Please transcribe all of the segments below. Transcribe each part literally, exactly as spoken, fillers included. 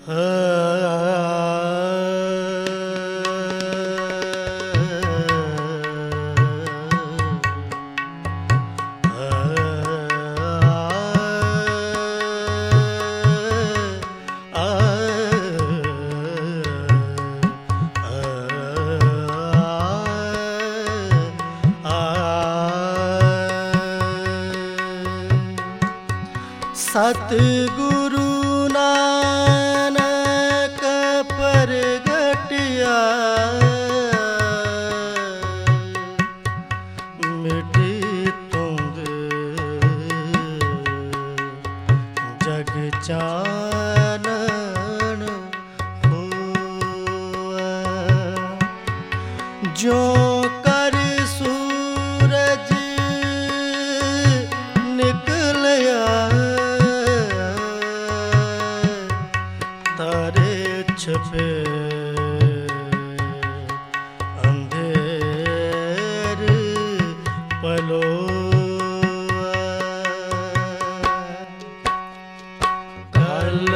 सतगुरु नानक प्रगटिया मिटी तुंग जग चानन होआ। जो कर सूरज निकलया तारे छपे अंधेर पलोआ। कल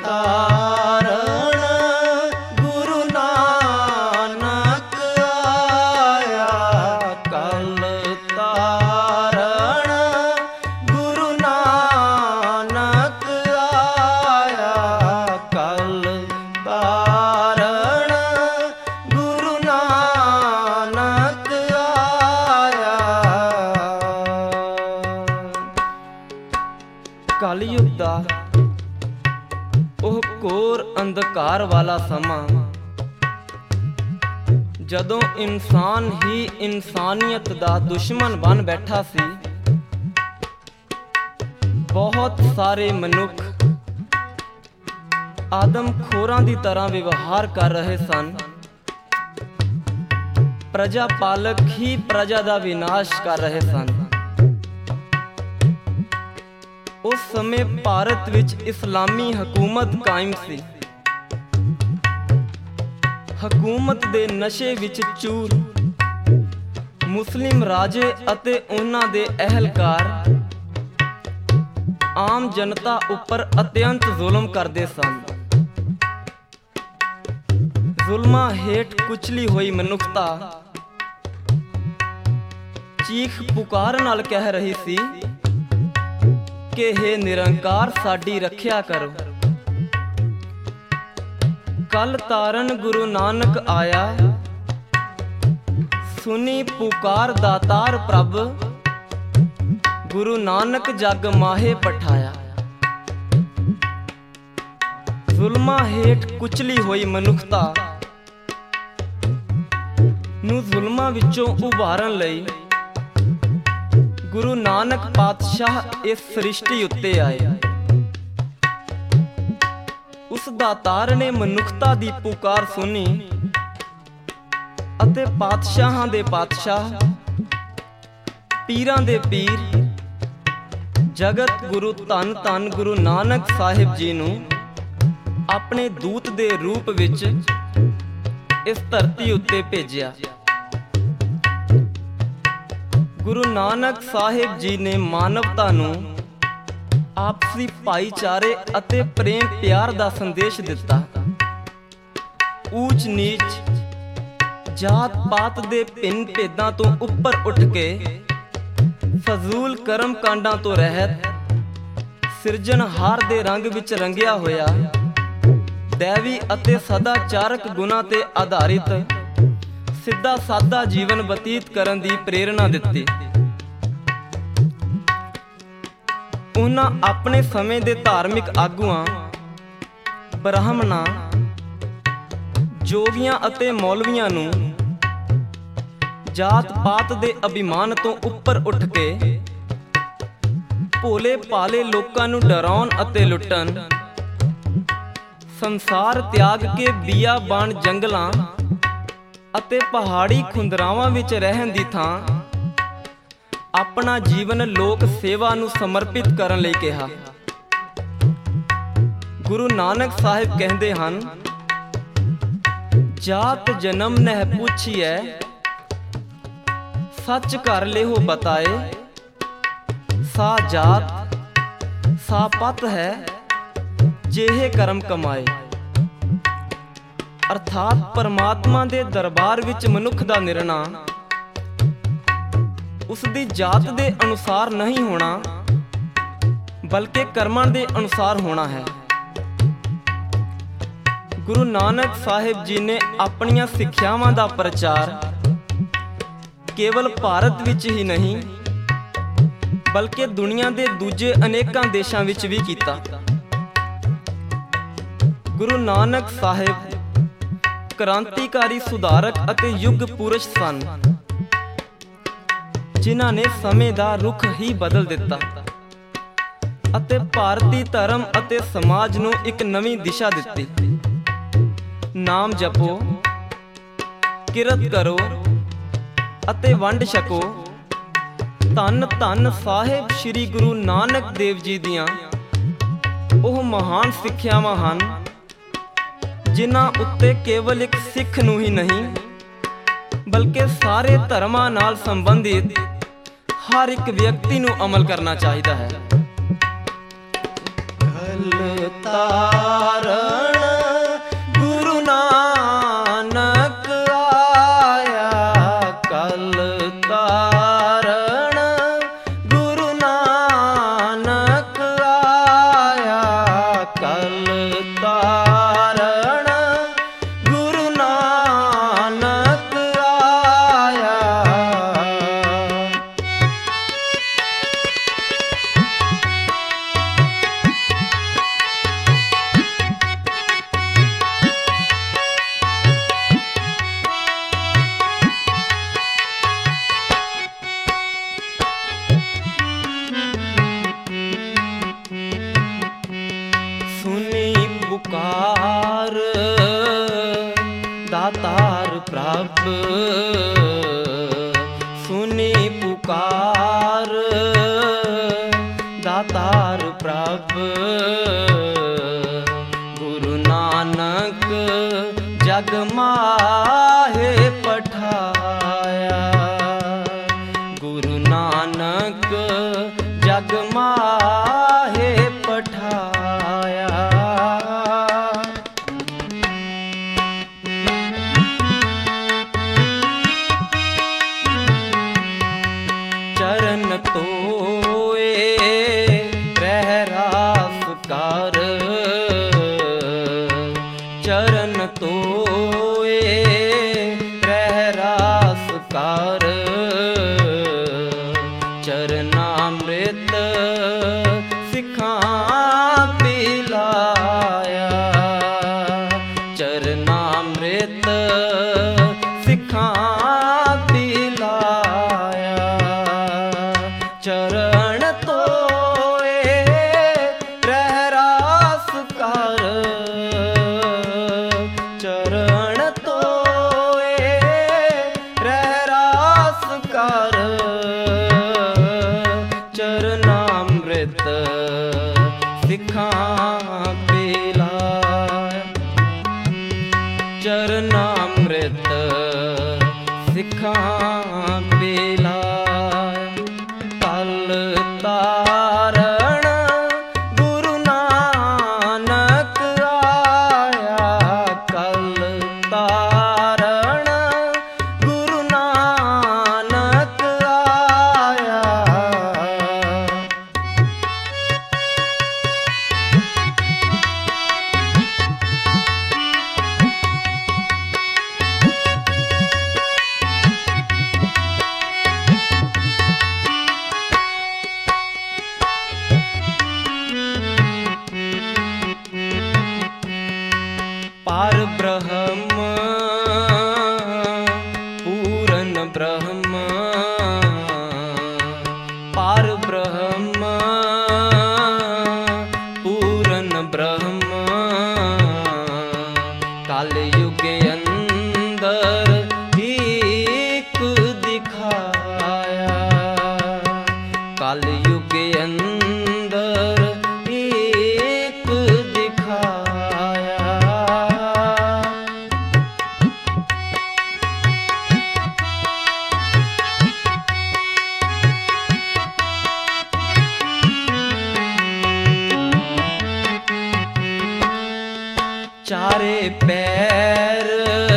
तारण गुरु नानक आया, कल तारण गुरु नानक आया, कल तारण गुरु नानक आया। कलयुग दा ਉਹ ਘੋਰ ਅੰਧਕਾਰ ਵਾਲਾ ਸਮਾਂ, ਜਦੋਂ ਇਨਸਾਨ ਹੀ ਇਨਸਾਨੀਅਤ ਦਾ ਦੁਸ਼ਮਣ ਬਣ ਬੈਠਾ ਸੀ। ਬਹੁਤ ਸਾਰੇ ਮਨੁੱਖ ਆਦਮਖੋਰਾਂ ਦੀ ਤਰ੍ਹਾਂ ਵਿਵਹਾਰ ਕਰ ਰਹੇ ਸਨ। ਪ੍ਰਜਾ ਪਾਲਕ ਹੀ ਪ੍ਰਜਾ ਦਾ ਵਿਨਾਸ਼ ਕਰ ਰਹੇ ਸਨ। ਉਸ ਸਮੇਂ ਭਾਰਤ ਵਿੱਚ ਇਸਲਾਮੀ ਹਕੂਮਤ ਕਾਇਮ ਸੀ। ਹਕੂਮਤ ਦੇ ਨਸ਼ੇ ਵਿੱਚ ਚੂਰ ਮੁਸਲਿਮ ਰਾਜੇ ਅਤੇ ਉਹਨਾਂ ਦੇ ਅਹਿਲਕਾਰ ਆਮ ਜਨਤਾ ਉੱਪਰ ਅਤਿਅੰਤ ਜ਼ੁਲਮ ਕਰਦੇ ਸਨ। ਜ਼ੁਲਮਾਂ ਹੇਠ ਕੁਚਲੀ ਹੋਈ ਮਨੁੱਖਤਾ ਚੀਖ ਪੁਕਾਰ ਨਾਲ ਕਹਿ ਰਹੀ ਸੀ ਕਿ हे ਨਿਰੰਕਾਰ ਸਾਡੀ ਰੱਖਿਆ ਕਰੋ। ਕਲ ਤਾਰਨ ਗੁਰੂ ਨਾਨਕ ਆਇਆ, ਸੁਨੀ ਪੁਕਾਰ ਦਾਤਾਰ ਪ੍ਰਭ, ਗੁਰੂ ਨਾਨਕ ਜਗ ਮਾਹੇ ਪਠਾਇਆ। ਜ਼ੁਲਮਾਂ ਹੇਠ ਕੁਚਲੀ ਹੋਈ ਮਨੁੱਖਤਾ ਨੂੰ ਜ਼ੁਲਮਾਂ ਵਿੱਚੋਂ ਉਭਾਰਨ ਲਈ ਗੁਰੂ ਨਾਨਕ ਪਾਤਸ਼ਾਹ ਇਸ ਸ੍ਰਿਸ਼ਟੀ ਉੱਤੇ ਆਏ। ਉਸ ਦਾਤਾਰ ਨੇ ਮਨੁੱਖਤਾ ਦੀ ਪੁਕਾਰ ਸੁਣੀ ਅਤੇ ਪਾਤਸ਼ਾਹਾਂ ਦੇ ਪਾਤਸ਼ਾਹ, ਪੀਰਾਂ ਦੇ ਪੀਰ, ਜਗਤ ਗੁਰੂ ਧੰਨ ਧੰਨ ਗੁਰੂ ਨਾਨਕ ਸਾਹਿਬ ਜੀ ਨੂੰ ਆਪਣੇ ਦੂਤ ਦੇ ਰੂਪ ਵਿੱਚ ਇਸ ਧਰਤੀ ਉੱਤੇ ਭੇਜਿਆ। ਗੁਰੂ ਨਾਨਕ ਸਾਹਿਬ ਜੀ ਨੇ ਮਾਨਵਤਾ ਨੂੰ ਆਪਸੀ ਭਾਈਚਾਰੇ ਅਤੇ ਪ੍ਰੇਮ ਪਿਆਰ ਦਾ ਸੰਦੇਸ਼ ਦਿੱਤਾ। ਊਚ ਨੀਚ, ਜਾਤ ਪਾਤ ਦੇ ਭਿੰਨ ਭੇਦਾਂ ਤੋਂ ਉੱਪਰ ਉੱਠ ਕੇ ਫਜ਼ੂਲ ਕਰਮ ਕਾਂਡਾਂ ਤੋਂ ਰਹਿਤ, ਸਿਰਜਣਹਾਰ ਦੇ ਰੰਗ ਵਿੱਚ ਰੰਗਿਆ ਹੋਇਆ, ਦੈਵੀ ਅਤੇ ਸਦਾਚਾਰਕ ਗੁਣਾਂ ਤੇ ਆਧਾਰਿਤ ਸਿੱਧਾ ਸਾਦਾ ਜੀਵਨ ਬਤੀਤ ਕਰਨ ਦੀ ਪ੍ਰੇਰਣਾ ਦਿੱਤੀ। ਉਹਨਾਂ ਆਪਣੇ ਸਮੇਂ ਦੇ ਧਾਰਮਿਕ ਆਗੂਆਂ, ਬ੍ਰਾਹਮਣਾਂ, ਜੋਗੀਆਂ ਅਤੇ ਮੌਲਵੀਆਂ ਨੂੰ ਜਾਤ ਪਾਤ ਦੇ ਅਭਿਮਾਨ ਤੋਂ ਉੱਪਰ ਉੱਠ ਕੇ ਭੋਲੇ ਭਾਲੇ ਲੋਕਾਂ ਨੂੰ ਡਰਾਉਣ ਅਤੇ ਲੁੱਟਣ, ਸੰਸਾਰ ਤਿਆਗ ਕੇ ਬੀਆਬਾਨ ਜੰਗਲਾਂ ਅਤੇ ਪਹਾੜੀ ਖੁੰਦਰਾਵਾਂ ਵਿੱਚ ਰਹਿਣ ਦੀ ਥਾਂ ਆਪਣਾ ਜੀਵਨ ਲੋਕ ਸੇਵਾ ਨੂੰ ਸਮਰਪਿਤ ਕਰਨ ਲਈ ਕਿਹਾ। ਗੁਰੂ ਨਾਨਕ ਸਾਹਿਬ ਕਹਿੰਦੇ ਹਨ, ਜਾਤ ਜਨਮ ਨਹਿ ਪੁੱਛੀਐ, ਸੱਚ ਕਰ ਲਿਹੋ ਬਤਾਏ, ਸਾ ਜਾਤ ਸਾ ਪਤ ਹੈ, ਜਿਹੇ ਕਰਮ ਕਮਾਏ। अर्थात परमात्मा दे दरबार विच मनुख दा निरना उसदी जात दे अनुसार नहीं होना, बल्कि कर्मां दे अनुसार होना है। गुरु नानक साहिब जी ने अपनियां सिक्ख्यावां दा प्रचार केवल भारत विच ही नहीं बल्कि दुनिया दे दूजे अनेकां देशां विच भी कीता। गुरु नानक साहिब क्रांतिकारी सुधारक अते युग पुरुष सन, जिन्हां ने समय दा रुख ही बदल दिता अते भारती धर्म अते समाज नूं एक नवीं दिशा दिती। नाम जपो, किरत करो अते वंड छको। धन धन साहिब श्री गुरु नानक देव जी दियां ओह महान सिक्ख्यावां हन, जिन्हां उत्ते केवल एक सिख नूं ही नहीं बल्कि सारे धर्मां नाल संबंधित हर एक व्यक्ति नूं अमल करना चाहिदा है। कल तारण गुरु नानक आया, कल तारण गुरु नानक आया, कल तारण गुरु नानक आया। सुनी पुकार दातार प्रभ, सुनी पुकार दातार प्रभ। गुरु नानक जग माहे पठाया, गुरु नानक जग माहे पठाया। चरण तोए रहरास कर, चरण तोए रहरास कर। चरनामृत सिखां पिलाया, चरनामृत सिखां पिलाया। चरण तोए रहरास कर, चरण तोए रहरास कर। चरनामृत सिखां पिलाया, चरनामृत सिखां पिलाया। कल तारण गुरु नानक आया, कल तारण गुरु नानक आया। चारे पैर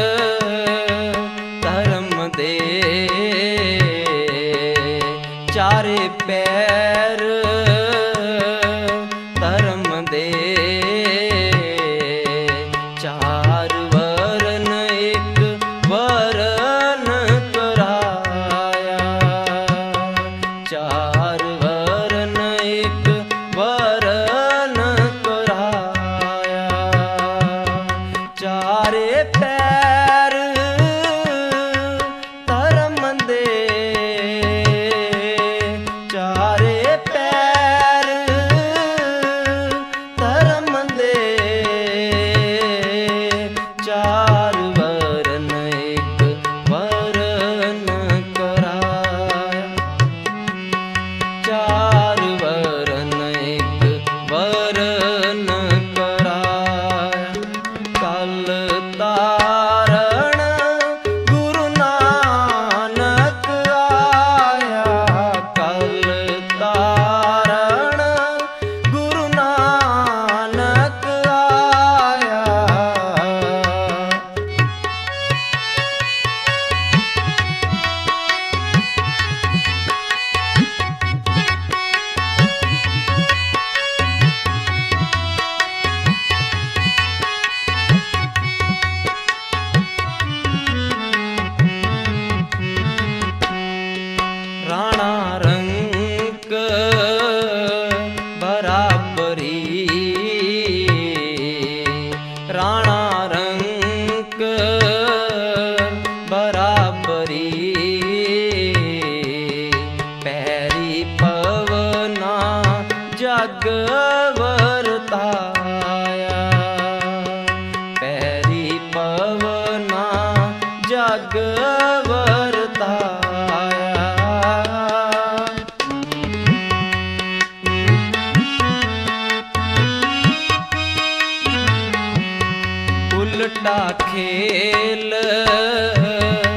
धर्म दे, चारे पैर धर्म दे, चार वरन एक वरन कराया, चार वरन एक वरन कराया, चारे पैर धर्म दे, चारे पैर धर्म दे, चार वरन एक वरन कराया, चार वरन एक वरन कराया। कल तारण गुरु नानक आया, कल तारण गुरु नानक आया। राणा रंक बराबरी, राणा रंक बराबरी, पैरी पवना जग वर्ताया, पैरी पवना जग वर्ताया। उल्टा खेल